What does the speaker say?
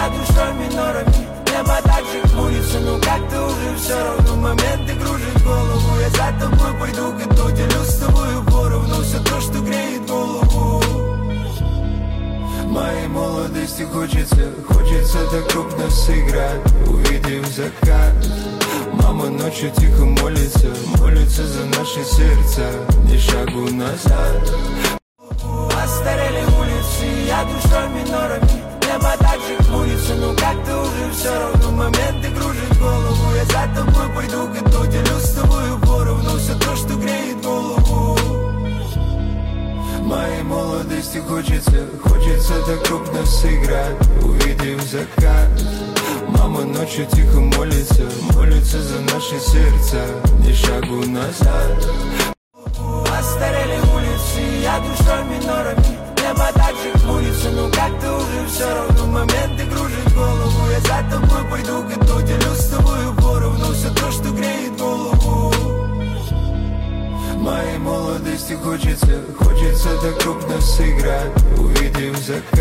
я душой минорами. Небо так же хмурится, но как-то уже все равно. Моменты кружат голову, я за тобой пойду к дну. Делюсь с тобою поровну все то, что греет голову. Моей молодости хочется так крупно сыграть. Увидев закат, мама ночью тихо молится за наши сердца, ни шагу назад. Остарели улицы, я душой минорами. Небо так же хмурится, но как-то уже все равно. Моменты кружат голову, я за тобой пойду к дну. Делюсь с тобою поровну все то, что греет голову. Моей молодости хочется так крупно сыграть. Увидев закат, мама ночью тихо молится за наши сердца, ни шагу назад. Остарели улицы, я душой минорами. Небо так же хмурится, но как-то уже все равно. Моменты кружат голову, я за тобой пойду к дну. Делюсь с тобою поровну все то, что греет голову. Моей молодости хочется так крупно сыграть. Увидев закат.